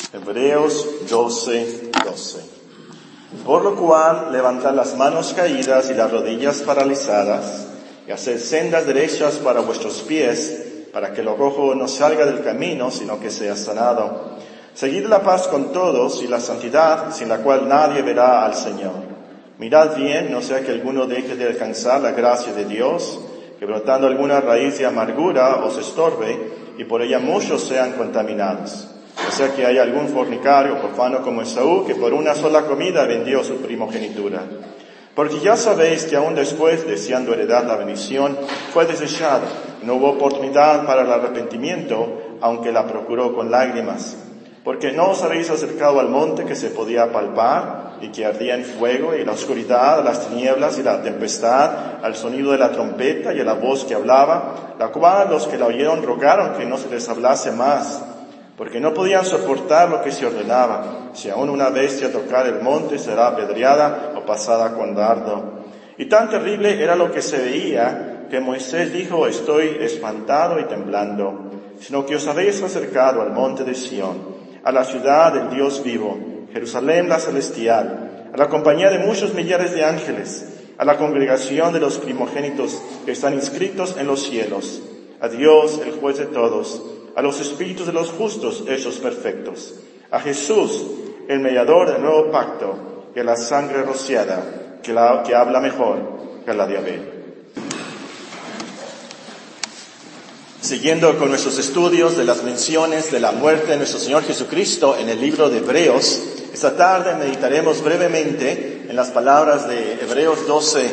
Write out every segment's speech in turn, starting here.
Hebreos 12:12. Por lo cual, levantad las manos caídas y las rodillas paralizadas, y haced sendas derechas para vuestros pies, para que lo cojo no salga del camino, sino que sea sanado. Seguid la paz con todos y la santidad, sin la cual nadie verá al Señor. Mirad bien, no sea que alguno deje de alcanzar la gracia de Dios, que brotando alguna raíz de amargura os estorbe, y por ella muchos sean contaminados. O sea que hay algún fornicario o profano como Esaú, que por una sola comida vendió su primogenitura. Porque ya sabéis que aún después, deseando heredar la bendición, fue desechado. No hubo oportunidad para el arrepentimiento, aunque la procuró con lágrimas. Porque no os habéis acercado al monte que se podía palpar, y que ardía en fuego, y la oscuridad, las tinieblas y la tempestad, al sonido de la trompeta y a la voz que hablaba, la cual los que la oyeron rogaron que no se les hablase más, porque no podían soportar lo que se ordenaba. Si aún una bestia tocar el monte, será apedreada o pasada con dardo. Y tan terrible era lo que se veía, que Moisés dijo: estoy espantado y temblando. Sino que os habéis acercado al monte de Sión, a la ciudad del Dios vivo, Jerusalén la celestial, a la compañía de muchos millares de ángeles, a la congregación de los primogénitos que están inscritos en los cielos, a Dios, el juez de todos, a los espíritus de los justos hechos perfectos, a Jesús, el mediador del nuevo pacto, y a la sangre rociada, que habla mejor que la de Abel. Siguiendo con nuestros estudios de las menciones de la muerte de nuestro Señor Jesucristo en el libro de Hebreos, esta tarde meditaremos brevemente en las palabras de Hebreos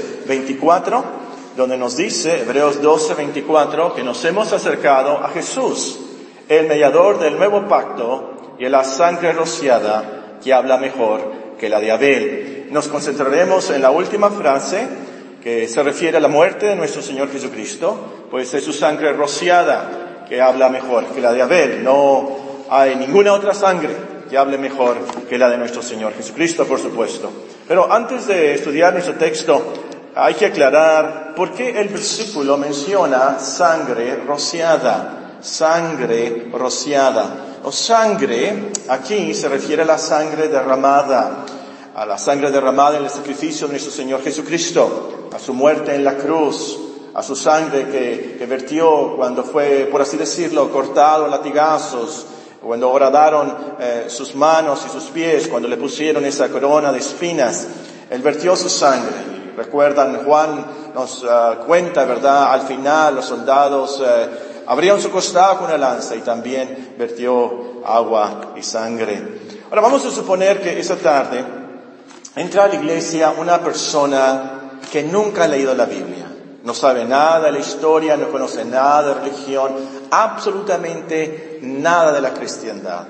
12:24, donde nos dice, Hebreos 12:24, que nos hemos acercado a Jesús, el mediador del nuevo pacto, y a la sangre rociada, que habla mejor que la de Abel. Nos concentraremos en la última frase, que se refiere a la muerte de nuestro Señor Jesucristo, pues es su sangre rociada que habla mejor que la de Abel. No hay ninguna otra sangre que hable mejor que la de nuestro Señor Jesucristo, por supuesto. Pero antes de estudiar nuestro texto, hay que aclarar por qué el versículo menciona sangre rociada. Sangre rociada. O sangre, aquí se refiere a la sangre derramada. A la sangre derramada en el sacrificio de nuestro Señor Jesucristo, a su muerte en la cruz, a su sangre que vertió cuando fue, por así decirlo, cortado a latigazos, cuando horadaron sus manos y sus pies, cuando le pusieron esa corona de espinas. Él vertió su sangre. Recuerdan, Juan nos cuenta, ¿verdad? Al final los soldados abrieron su costado con una lanza y también vertió agua y sangre. Ahora vamos a suponer que esa tarde entra a la iglesia una persona que nunca ha leído la Biblia. No sabe nada de la historia, no conoce nada de religión, absolutamente nada de la cristiandad.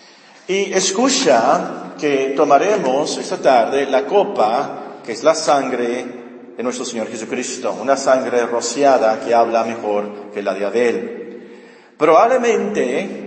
Y escucha que tomaremos esta tarde la copa, que es la sangre de nuestro Señor Jesucristo, una sangre rociada que habla mejor que la de Abel. Probablemente,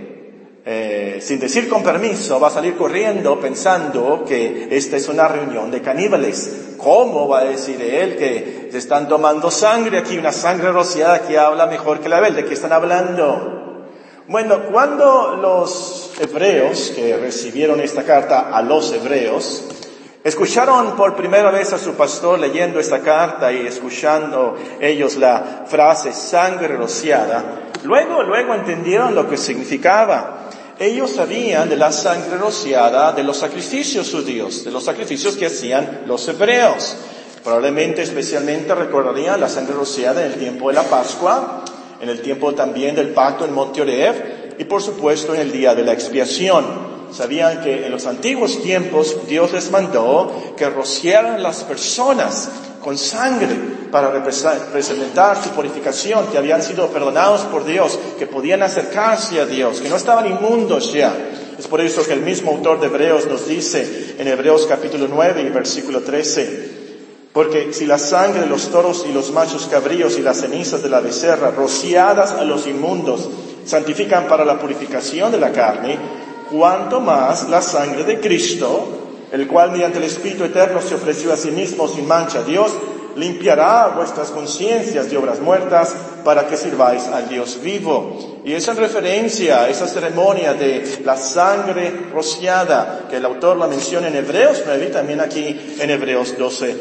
sin decir con permiso, va a salir corriendo pensando que esta es una reunión de caníbales. ¿Cómo va a decir él que se están tomando sangre aquí, una sangre rociada que habla mejor que la de Abel? ¿De qué están hablando? Bueno, cuando los hebreos que recibieron esta carta a los hebreos escucharon por primera vez a su pastor leyendo esta carta y escuchando ellos la frase sangre rociada, luego entendieron lo que significaba. Ellos sabían de la sangre rociada de los sacrificios judíos, de los sacrificios que hacían los hebreos. Probablemente especialmente recordarían la sangre rociada en el tiempo de la Pascua, en el tiempo también del pacto en Monte Oreb y por supuesto en el día de la expiación. Sabían que en los antiguos tiempos Dios les mandó que rociaran las personas con sangre para representar su purificación, que habían sido perdonados por Dios, que podían acercarse a Dios, que no estaban inmundos ya. Es por eso que el mismo autor de Hebreos nos dice en Hebreos capítulo 9 y versículo 13, porque si la sangre de los toros y los machos cabríos y las cenizas de la becerra rociadas a los inmundos santifican para la purificación de la carne, cuánto más la sangre de Cristo, el cual mediante el Espíritu Eterno se ofreció a sí mismo sin mancha a Dios, limpiará vuestras conciencias de obras muertas para que sirváis al Dios vivo. Y es en referencia a esa ceremonia de la sangre rociada, que el autor la menciona en Hebreos 9 y también aquí en Hebreos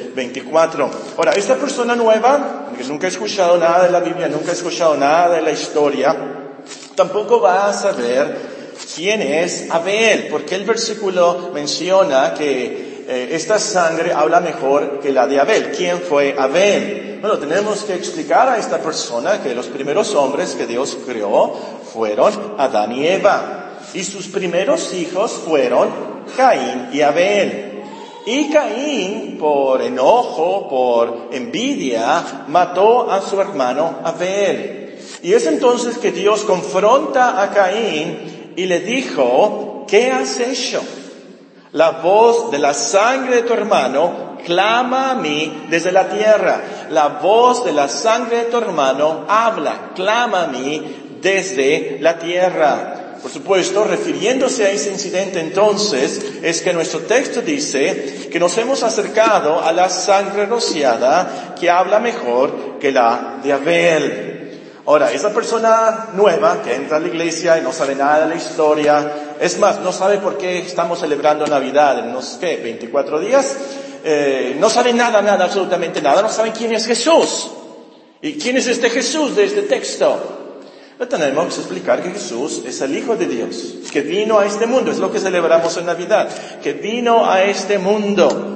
12:24. Ahora, esta persona nueva, que nunca ha escuchado nada de la Biblia, nunca ha escuchado nada de la historia, tampoco va a saber quién es Abel, porque el versículo menciona que esta sangre habla mejor que la de Abel. ¿Quién fue Abel? Bueno, tenemos que explicar a esta persona que los primeros hombres que Dios creó fueron Adán y Eva. Y sus primeros hijos fueron Caín y Abel. Y Caín, por enojo, por envidia, mató a su hermano Abel. Y es entonces que Dios confronta a Caín y le dijo, ¿qué has hecho? La voz de la sangre de tu hermano clama a mí desde la tierra. La voz de la sangre de tu hermano habla, clama a mí desde la tierra. Por supuesto, refiriéndose a ese incidente entonces, es que nuestro texto dice que nos hemos acercado a la sangre rociada que habla mejor que la de Abel. Ahora, esa persona nueva que entra a la iglesia y no sabe nada de la historia, es más, no sabe por qué estamos celebrando Navidad en unos, 24 días, no sabe nada, absolutamente nada, no sabe quién es Jesús. ¿Y quién es este Jesús de este texto? Le tenemos que explicar que Jesús es el Hijo de Dios, que vino a este mundo, es lo que celebramos en Navidad, que vino a este mundo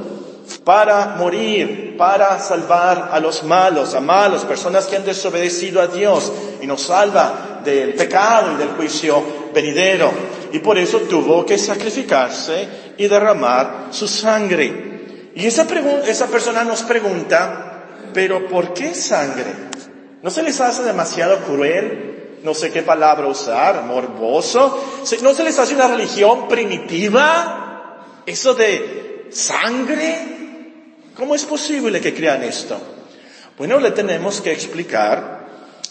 para morir, para salvar a los malos, personas que han desobedecido a Dios, y nos salva del pecado y del juicio venidero. Y por eso tuvo que sacrificarse y derramar su sangre. Y esa persona nos pregunta, ¿pero por qué sangre? ¿No se les hace demasiado cruel? No sé qué palabra usar, morboso. ¿No se les hace una religión primitiva? Eso de sangre. ¿Cómo es posible que crean esto? Bueno, le tenemos que explicar.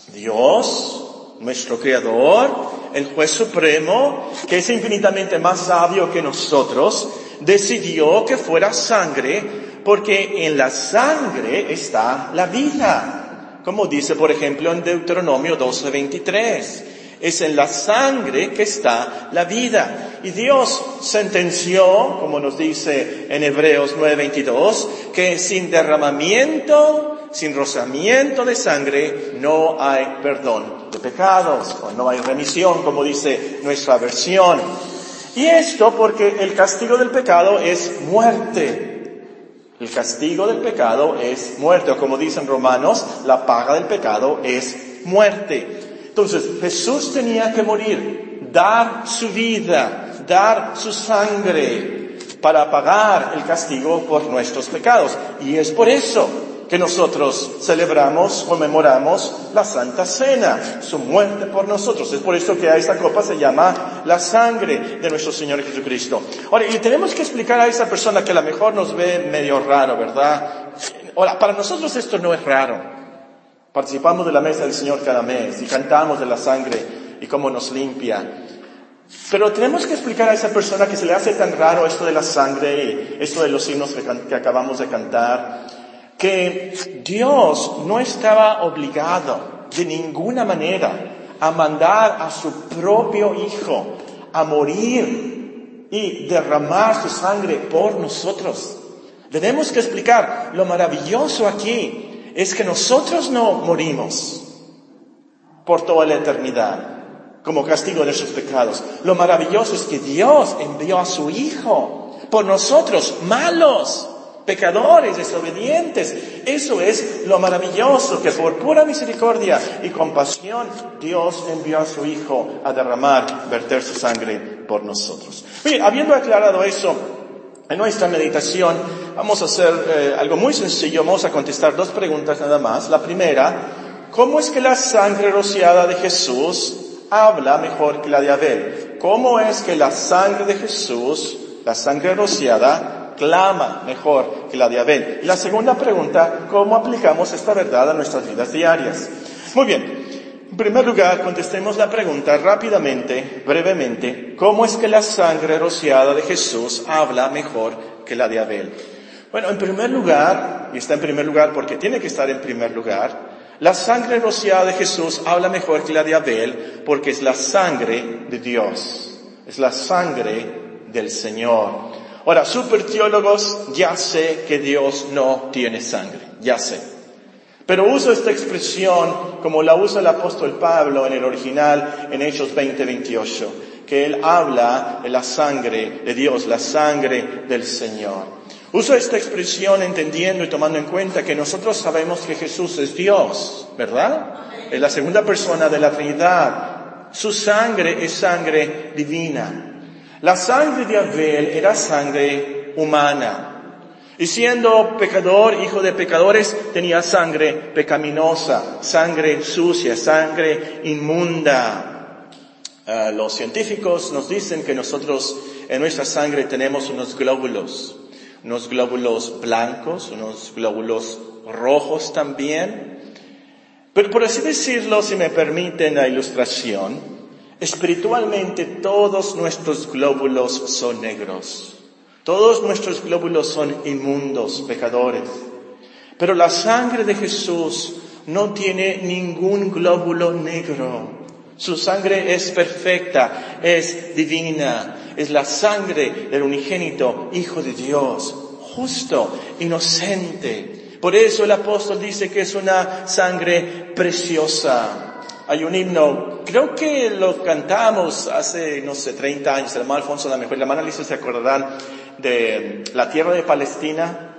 Dios, nuestro Creador, el Juez Supremo, que es infinitamente más sabio que nosotros, decidió que fuera sangre, porque en la sangre está la vida. Como dice, por ejemplo, en Deuteronomio 12:23. Es en la sangre que está la vida. Y Dios sentenció, como nos dice en Hebreos 9:22, que sin derramamiento, sin rozamiento de sangre, no hay perdón de pecados, o no hay remisión, como dice nuestra versión. Y esto porque el castigo del pecado es muerte. El castigo del pecado es muerte, o como dicen Romanos, la paga del pecado es muerte. Entonces, Jesús tenía que morir, dar su vida, dar su sangre para pagar el castigo por nuestros pecados. Y es por eso que nosotros celebramos, conmemoramos la Santa Cena, su muerte por nosotros. Es por eso que a esta copa se llama la sangre de nuestro Señor Jesucristo. Ahora, y tenemos que explicar a esa persona que a lo mejor nos ve medio raro, ¿verdad? Ahora, para nosotros esto no es raro. Participamos de la mesa del Señor cada mes y cantamos de la sangre y cómo nos limpia. Pero tenemos que explicar a esa persona que se le hace tan raro esto de la sangre y esto de los himnos que acabamos de cantar, que Dios no estaba obligado de ninguna manera a mandar a su propio Hijo a morir y derramar su sangre por nosotros. Tenemos que explicar lo maravilloso aquí. Es que nosotros no morimos por toda la eternidad como castigo de nuestros pecados. Lo maravilloso es que Dios envió a su Hijo por nosotros, malos, pecadores, desobedientes. Eso es lo maravilloso, que por pura misericordia y compasión Dios envió a su Hijo a derramar, verter su sangre por nosotros. Bien, habiendo aclarado eso, en nuestra meditación vamos a hacer algo muy sencillo. Vamos a contestar 2 preguntas nada más. La primera, ¿cómo es que la sangre rociada de Jesús habla mejor que la de Abel? ¿Cómo es que la sangre de Jesús, la sangre rociada, clama mejor que la de Abel? Y la segunda pregunta, ¿cómo aplicamos esta verdad a nuestras vidas diarias? Muy bien. En primer lugar, contestemos la pregunta rápidamente, brevemente. ¿Cómo es que la sangre rociada de Jesús habla mejor que la de Abel? Bueno, en primer lugar, y está en primer lugar porque tiene que estar en primer lugar, La sangre rociada de Jesús habla mejor que la de Abel porque es la sangre de Dios. Es la sangre del Señor. Ahora, superteólogos, ya sé que Dios no tiene sangre. Ya sé. Pero uso esta expresión como la usa el apóstol Pablo en el original en Hechos 20:28. Que él habla de la sangre de Dios, la sangre del Señor. Uso esta expresión entendiendo y tomando en cuenta que nosotros sabemos que Jesús es Dios, ¿verdad? Es la segunda persona de la Trinidad. Su sangre es sangre divina. La sangre de Abel era sangre humana. Y siendo pecador, hijo de pecadores, tenía sangre pecaminosa, sangre sucia, sangre inmunda. Los científicos nos dicen que nosotros en nuestra sangre tenemos unos glóbulos blancos, unos glóbulos rojos también. Pero por así decirlo, si me permiten la ilustración, espiritualmente todos nuestros glóbulos son negros. Todos nuestros glóbulos son inmundos, pecadores. Pero la sangre de Jesús no tiene ningún glóbulo negro. Su sangre es perfecta, es divina, es la sangre del unigénito Hijo de Dios, justo, inocente. Por eso el apóstol dice que es una sangre preciosa. Hay un himno, creo que lo cantamos hace, 30 años, el hermano Alfonso, la hermana Alicia se acordarán de la tierra de Palestina.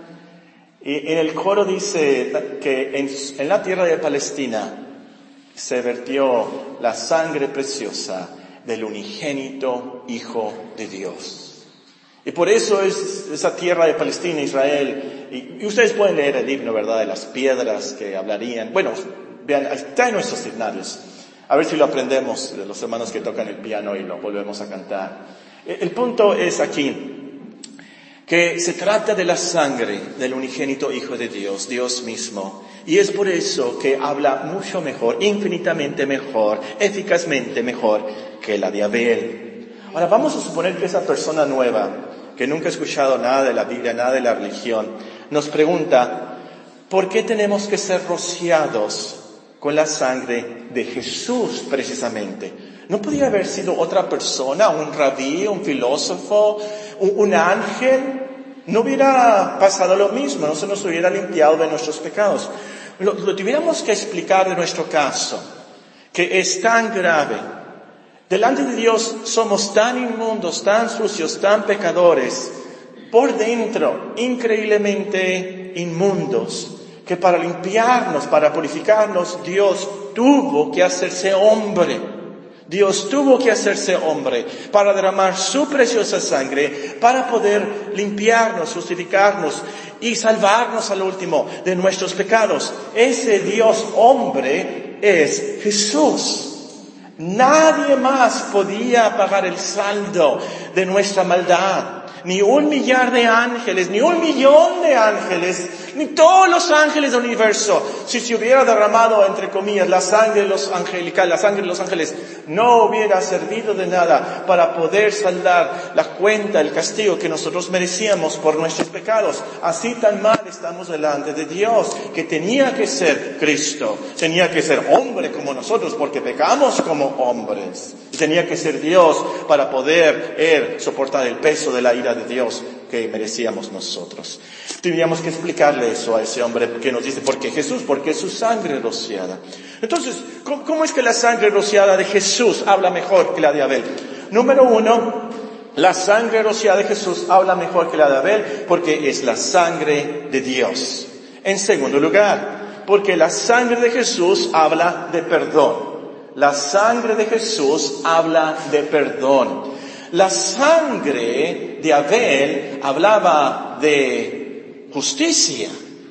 Y en el coro dice que en la tierra de Palestina se vertió la sangre preciosa del unigénito Hijo de Dios. Y por eso es esa tierra de Palestina, Israel, y ustedes pueden leer el himno, ¿verdad?, de las piedras que hablarían. Bueno, vean, está en nuestros himnarios. A ver si lo aprendemos de los hermanos que tocan el piano y lo volvemos a cantar. El punto es aquí, que se trata de la sangre del unigénito Hijo de Dios, Dios mismo. Y es por eso que habla mucho mejor, infinitamente mejor, eficazmente mejor que la de Abel. Ahora vamos a suponer que esa persona nueva, que nunca ha escuchado nada de la Biblia, nada de la religión, nos pregunta, ¿por qué tenemos que ser rociados con la sangre de Jesús precisamente? ¿No podría haber sido otra persona, un rabí, un filósofo, un ángel? No hubiera pasado lo mismo, no se nos hubiera limpiado de nuestros pecados. Lo tuviéramos que explicar de nuestro caso, que es tan grave. Delante de Dios somos tan inmundos, tan sucios, tan pecadores, por dentro increíblemente inmundos, que para limpiarnos, para purificarnos, Dios tuvo que hacerse hombre. Dios tuvo que hacerse hombre para derramar su preciosa sangre, para poder limpiarnos, justificarnos y salvarnos al último de nuestros pecados. Ese Dios hombre es Jesús. Nadie más podía pagar el saldo de nuestra maldad. Ni 1 millar de ángeles, ni 1 millón de ángeles, ni todos los ángeles del universo. Si se hubiera derramado, entre comillas, la sangre de los ángeles, no hubiera servido de nada para poder saldar la cuenta, el castigo que nosotros merecíamos por nuestros pecados. Así tan mal estamos delante de Dios, que tenía que ser Cristo, tenía que ser hombre como nosotros, porque pecamos como hombres. Y tenía que ser Dios para poder soportar el peso de la ira de Dios que merecíamos nosotros. Teníamos que explicarle eso a ese hombre que nos dice, ¿por qué Jesús? Porque es su sangre rociada. Entonces, ¿cómo es que la sangre rociada de Jesús habla mejor que la de Abel? Número 1, la sangre rociada de Jesús habla mejor que la de Abel porque es la sangre de Dios. En segundo lugar, porque la sangre de Jesús habla de perdón. La sangre de Jesús habla de perdón. La sangre de Abel hablaba de justicia,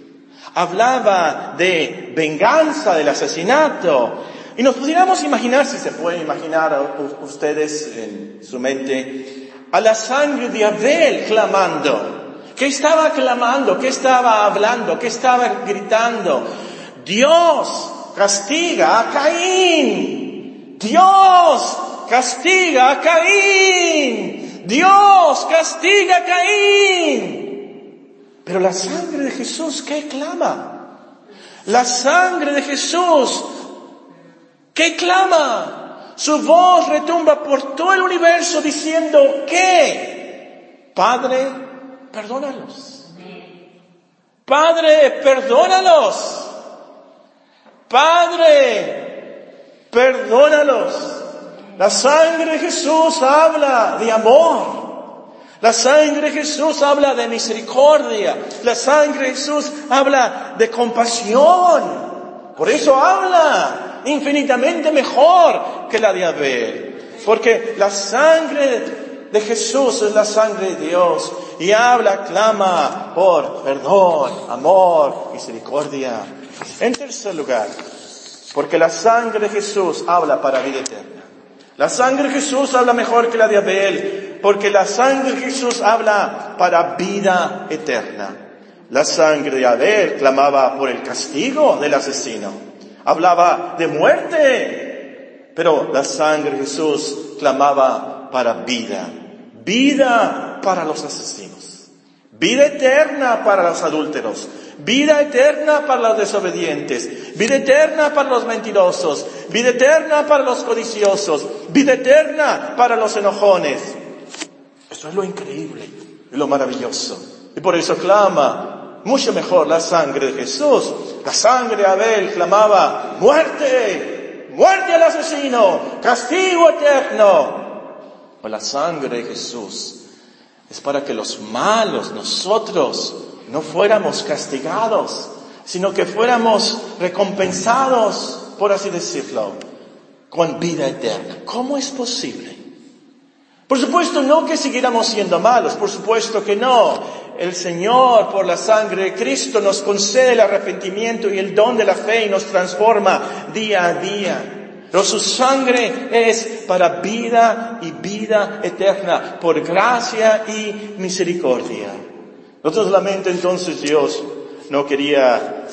hablaba de venganza del asesinato. Y nos pudiéramos imaginar, si se pueden imaginar ustedes en su mente, a la sangre de Abel clamando. ¿Qué estaba clamando? ¿Qué estaba hablando? ¿Qué estaba gritando? Dios castiga a Caín. Dios castiga a Caín. Dios castiga a Caín. Pero la sangre de Jesús, ¿qué clama? La sangre de Jesús que clama. Su voz retumba por todo el universo diciendo que, Padre, perdónalos. Padre, perdónalos. Padre, perdónalos. La sangre de Jesús habla de amor. La sangre de Jesús habla de misericordia. La sangre de Jesús habla de compasión. Por eso habla infinitamente mejor que la de Abel. Porque la sangre de Jesús es la sangre de Dios. Y habla, clama por perdón, amor, misericordia. En tercer lugar, porque la sangre de Jesús habla para vida eterna. La sangre de Jesús habla mejor que la de Abel, porque la sangre de Jesús habla para vida eterna. La sangre de Abel clamaba por el castigo del asesino, hablaba de muerte, pero la sangre de Jesús clamaba para vida, vida para los asesinos, vida eterna para los adúlteros, vida eterna para los desobedientes, vida eterna para los mentirosos, vida eterna para los codiciosos, vida eterna para los enojones. Eso es lo increíble y lo maravilloso. Y por eso clama mucho mejor la sangre de Jesús. La sangre de Abel clamaba muerte, muerte al asesino, castigo eterno. Pero la sangre de Jesús es para que los malos, nosotros, no fuéramos castigados, sino que fuéramos recompensados, por así decirlo, con vida eterna. ¿Cómo es posible? Por supuesto, no que siguiéramos siendo malos, por supuesto que no. El Señor, por la sangre de Cristo, nos concede el arrepentimiento y el don de la fe y nos transforma día a día. Pero su sangre es para vida y vida eterna, por gracia y misericordia. No solamente entonces Dios no quería,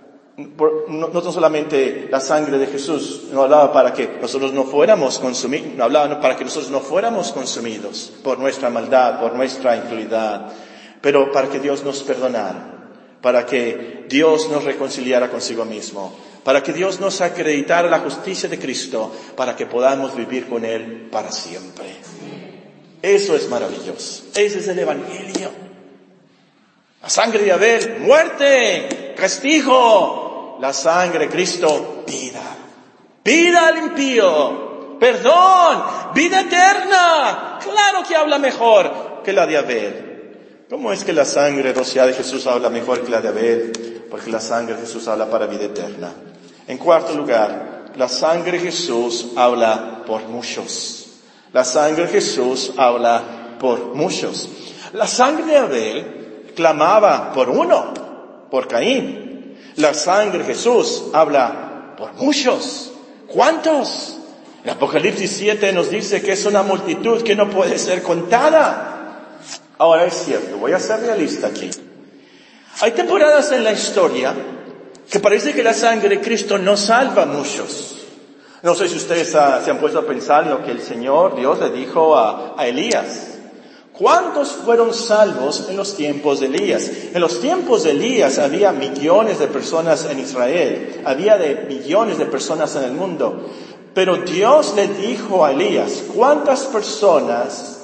no solamente la sangre de Jesús no hablaba para que nosotros no fuéramos consumidos, no hablaba para que nosotros no fuéramos consumidos por nuestra maldad, por nuestra impiedad, pero para que Dios nos perdonara, para que Dios nos reconciliara consigo mismo, para que Dios nos acreditara la justicia de Cristo, para que podamos vivir con Él para siempre. Eso es maravilloso. Ese es el Evangelio. La sangre de Abel, muerte, castigo. La sangre de Cristo, vida. Vida al impío, perdón, vida eterna. Claro que habla mejor que la de Abel. ¿Cómo es que la sangre rociada de Jesús habla mejor que la de Abel? Porque la sangre de Jesús habla para vida eterna. En cuarto lugar, la sangre de Jesús habla por muchos. La sangre de Jesús habla por muchos. La sangre de Abel clamaba por uno, por Caín. La sangre de Jesús habla por muchos. ¿Cuántos? El Apocalipsis 7 nos dice que es una multitud que no puede ser contada. Ahora es cierto, voy a ser realista aquí. Hay temporadas en la historia que parece que la sangre de Cristo no salva a muchos. No sé si ustedes se han puesto a pensar en lo que el Señor, Dios, le dijo a Elías. ¿Cuántos fueron salvos en los tiempos de Elías? En los tiempos de Elías había millones de personas en Israel, había millones de personas en el mundo. Pero Dios le dijo a Elías, ¿cuántas personas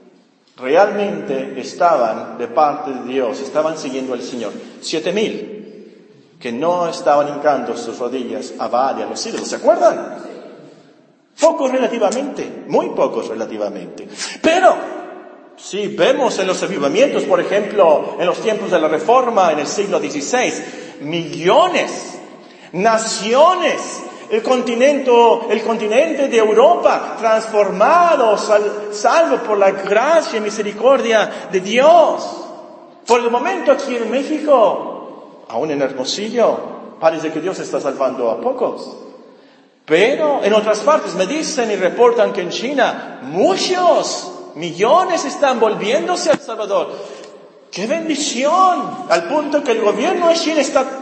realmente estaban de parte de Dios, estaban siguiendo al Señor? 7,000, que no estaban hincando sus rodillas a Baal y a los ídolos, ¿se acuerdan? Pocos relativamente, muy pocos relativamente. Pero sí, vemos en los avivamientos, por ejemplo, en los tiempos de la Reforma, en el siglo XVI, millones, naciones, el continente de Europa, transformados, salvo por la gracia y misericordia de Dios. Por el momento aquí en México, aún en Hermosillo, parece que Dios está salvando a pocos. Pero en otras partes me dicen y reportan que en China, millones están volviéndose a El Salvador. ¡Qué bendición! Al punto que el gobierno de China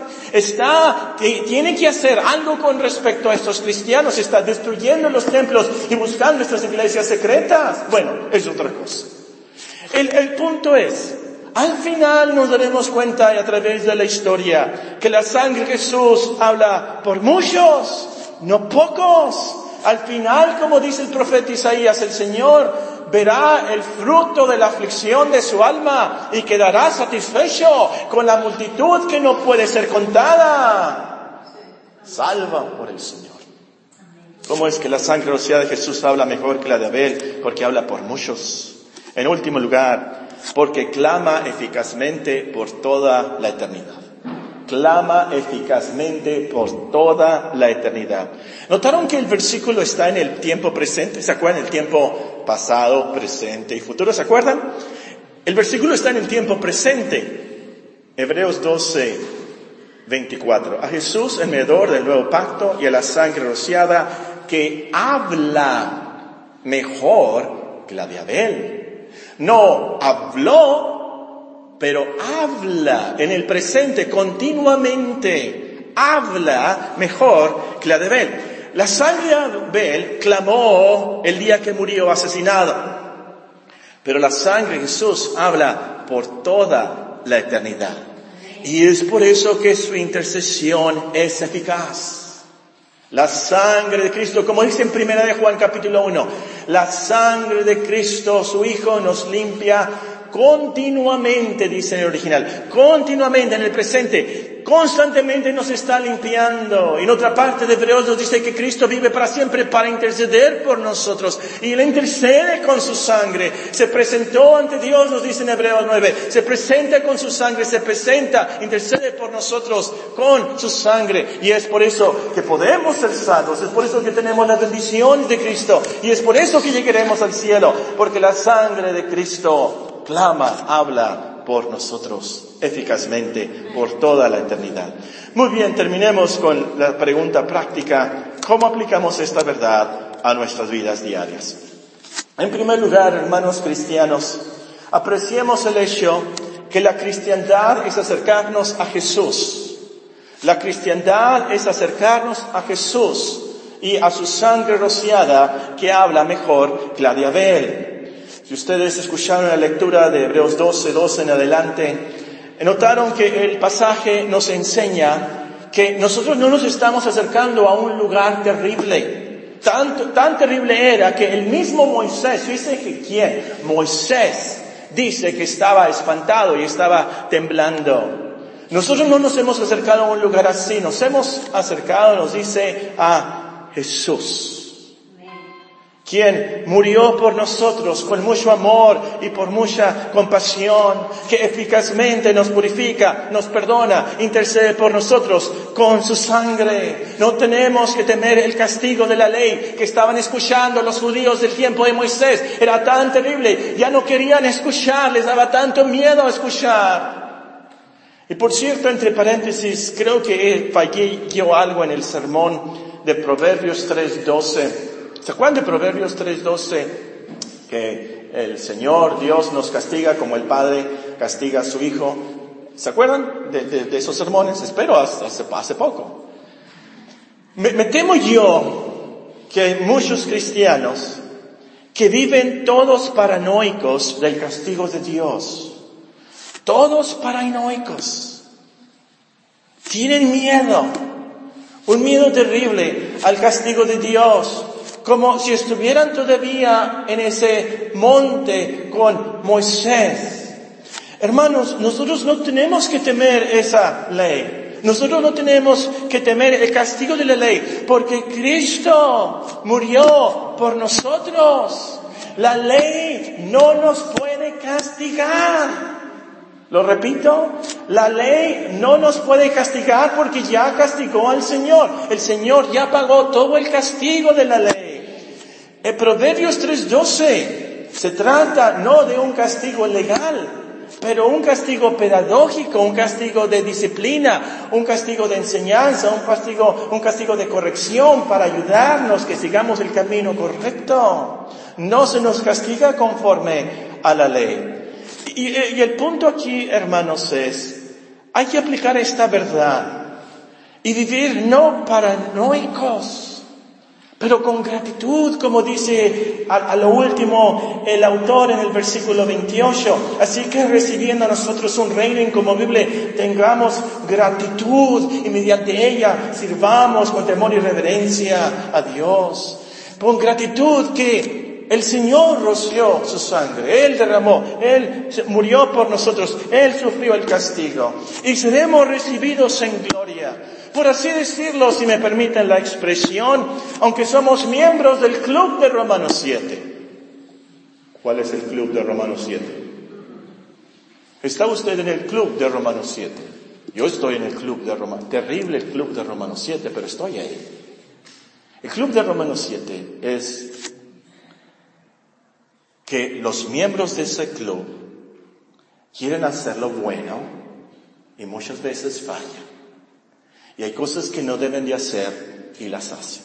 tiene que hacer algo con respecto a estos cristianos. Está destruyendo los templos y buscando estas iglesias secretas. Bueno, es otra cosa. El punto es, Al final nos daremos cuenta a través de la historia que la sangre de Jesús habla por muchos, no pocos. Al final, como dice el profeta Isaías, el Señor verá el fruto de la aflicción de su alma y quedará satisfecho con la multitud que no puede ser contada. Salva por el Señor. ¿Cómo es que la sangre rociada de Jesús habla mejor que la de Abel? Porque habla por muchos. En último lugar, porque clama eficazmente por toda la eternidad. Clama eficazmente por toda la eternidad. ¿Notaron que el versículo está en el tiempo presente? ¿Se acuerdan? El tiempo pasado, presente y futuro. ¿Se acuerdan? El versículo está en el tiempo presente. Hebreos 12, 24. A Jesús, el mediador del nuevo pacto, y a la sangre rociada que habla mejor que la de Abel. No habló, pero habla en el presente continuamente. Habla mejor que la de Abel. La sangre de Abel clamó el día que murió asesinado. Pero la sangre de Jesús habla por toda la eternidad. Y es por eso que su intercesión es eficaz. La sangre de Cristo, como dice en 1 de Juan capítulo 1, la sangre de Cristo, su Hijo, nos limpia continuamente, dice en el original, continuamente en el presente, constantemente nos está limpiando. En otra parte de Hebreos nos dice que Cristo vive para siempre para interceder por nosotros. Y Él intercede con su sangre. Se presentó ante Dios, nos dice en Hebreos 9. Se presenta con su sangre, se presenta, intercede por nosotros con su sangre. Y es por eso que podemos ser salvos. Es por eso que tenemos las bendiciones de Cristo. Y es por eso que llegaremos al cielo. Porque la sangre de Cristo clama, habla por nosotros eficazmente por toda la eternidad. Muy bien, terminemos con la pregunta práctica. ¿Cómo aplicamos esta verdad a nuestras vidas diarias? En primer lugar, hermanos cristianos, apreciemos el hecho que la cristiandad es acercarnos a Jesús. La cristiandad es acercarnos a Jesús y a su sangre rociada que habla mejor que la de Abel. Si ustedes escucharon la lectura de Hebreos 12 en adelante, notaron que el pasaje nos enseña que nosotros no nos estamos acercando a un lugar terrible. Tan terrible era que el mismo Moisés, dice que ¿quién? Moisés dice que estaba espantado y estaba temblando. Nosotros no nos hemos acercado a un lugar así, nos hemos acercado, nos dice, a Jesús, quien murió por nosotros con mucho amor y por mucha compasión, que eficazmente nos purifica, nos perdona, intercede por nosotros con su sangre. No tenemos que temer el castigo de la ley que estaban escuchando los judíos del tiempo de Moisés. Era tan terrible, ya no querían escuchar, les daba tanto miedo escuchar. Y por cierto, entre paréntesis, creo que fallé yo algo en el sermón de Proverbios 3:12. ¿Se acuerdan de Proverbios 3:12? Que el Señor, Dios, nos castiga como el Padre castiga a su Hijo. ¿Se acuerdan de esos sermones? Espero hace poco. Me temo yo que hay muchos cristianos que viven todos paranoicos del castigo de Dios. Todos paranoicos. Tienen miedo. Un miedo terrible al castigo de Dios. Como si estuvieran todavía en ese monte con Moisés. Hermanos, nosotros no tenemos que temer esa ley. Nosotros no tenemos que temer el castigo de la ley, porque Cristo murió por nosotros. La ley no nos puede castigar. Lo repito, la ley no nos puede castigar porque ya castigó al Señor. El Señor ya pagó todo el castigo de la ley. En Proverbios 3:12 se trata no de un castigo legal, pero un castigo pedagógico, un castigo de disciplina, un castigo de enseñanza, un castigo de corrección para ayudarnos que sigamos el camino correcto. No se nos castiga conforme a la ley. Y el punto aquí, hermanos, es, hay que aplicar esta verdad y vivir no paranoicos, Pero con gratitud, como dice a lo último el autor en el versículo 28. Así que recibiendo a nosotros un reino inconmovible, tengamos gratitud y mediante ella sirvamos con temor y reverencia a Dios. Con gratitud que el Señor roció su sangre, Él derramó, Él murió por nosotros, Él sufrió el castigo y seremos recibidos en gloria. Por así decirlo, si me permiten la expresión, aunque somos miembros del club de Romanos 7. ¿Cuál es el club de Romanos 7? ¿Está usted en el club de Romanos 7? Yo estoy en el club de Romanos, terrible el club de Romanos 7, pero estoy ahí. El club de Romanos 7 es que los miembros de ese club quieren hacer lo bueno y muchas veces fallan. Y hay cosas que no deben de hacer y las hacen.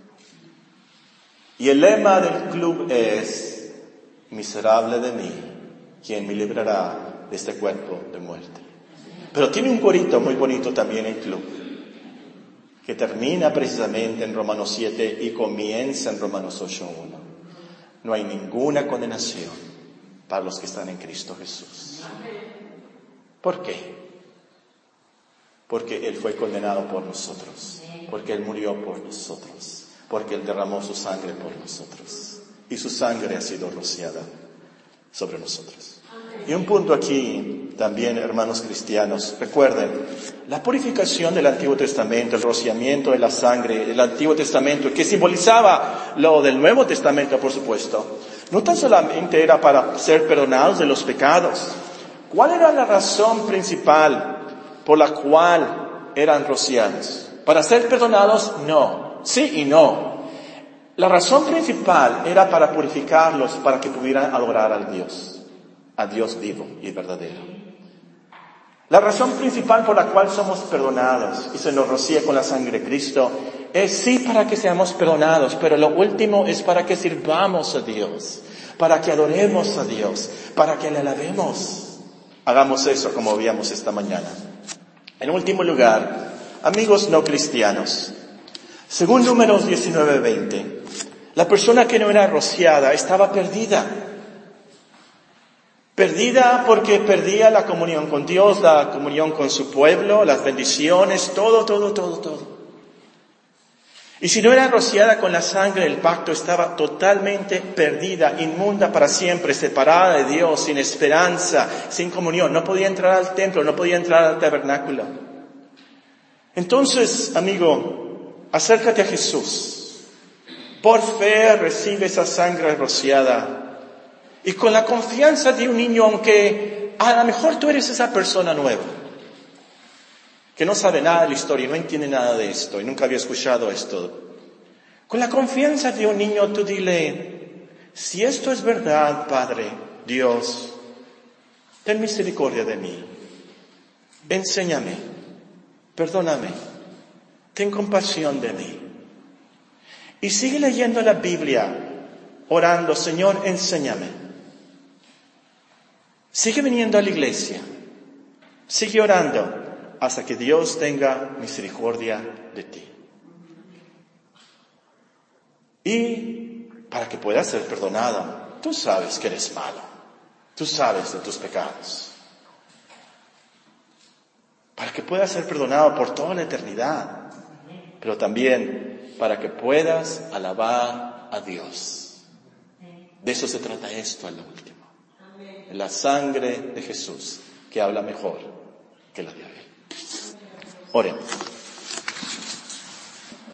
Y el lema del club es: miserable de mí, ¿quién me librará de este cuerpo de muerte? Pero tiene un corito muy bonito también el club, que termina precisamente en Romanos 7 y comienza en Romanos 8:1. No hay ninguna condenación para los que están en Cristo Jesús. ¿Por qué? Porque Él fue condenado por nosotros, porque Él murió por nosotros, porque Él derramó su sangre por nosotros, y su sangre ha sido rociada sobre nosotros. Y un punto aquí también, hermanos cristianos, recuerden, la purificación del Antiguo Testamento, el rociamiento de la sangre del Antiguo Testamento, que simbolizaba lo del Nuevo Testamento, por supuesto, no tan solamente era para ser perdonados de los pecados. ¿Cuál era la razón principal por la cual eran rociados? ¿Para ser perdonados? No. Sí y no. La razón principal era para purificarlos, para que pudieran adorar a Dios vivo y verdadero. La razón principal por la cual somos perdonados y se nos rocía con la sangre de Cristo es sí para que seamos perdonados, pero lo último es para que sirvamos a Dios, para que adoremos a Dios, para que le alabemos. Hagamos eso como veíamos esta mañana. En último lugar, amigos no cristianos, según Números 19:20, la persona que no era rociada estaba perdida. Perdida porque perdía la comunión con Dios, la comunión con su pueblo, las bendiciones, todo. Y si no era rociada con la sangre del pacto, estaba totalmente perdida, inmunda para siempre, separada de Dios, sin esperanza, sin comunión. No podía entrar al templo, no podía entrar al tabernáculo. Entonces, amigo, acércate a Jesús. Por fe recibe esa sangre rociada. Y con la confianza de un niño, aunque a lo mejor tú eres esa persona nueva, que no sabe nada de la historia, no entiende nada de esto y nunca había escuchado esto. Con la confianza de un niño tú dile: si esto es verdad, Padre, Dios, ten misericordia de mí. Enséñame, perdóname, ten compasión de mí. Y sigue leyendo la Biblia, orando: Señor, enséñame. Sigue viniendo a la iglesia, sigue orando hasta que Dios tenga misericordia de ti. Y para que puedas ser perdonado, tú sabes que eres malo, tú sabes de tus pecados. Para que puedas ser perdonado por toda la eternidad, pero también para que puedas alabar a Dios. De eso se trata esto a lo último. La sangre de Jesús, que habla mejor que la de Abel. Oremos.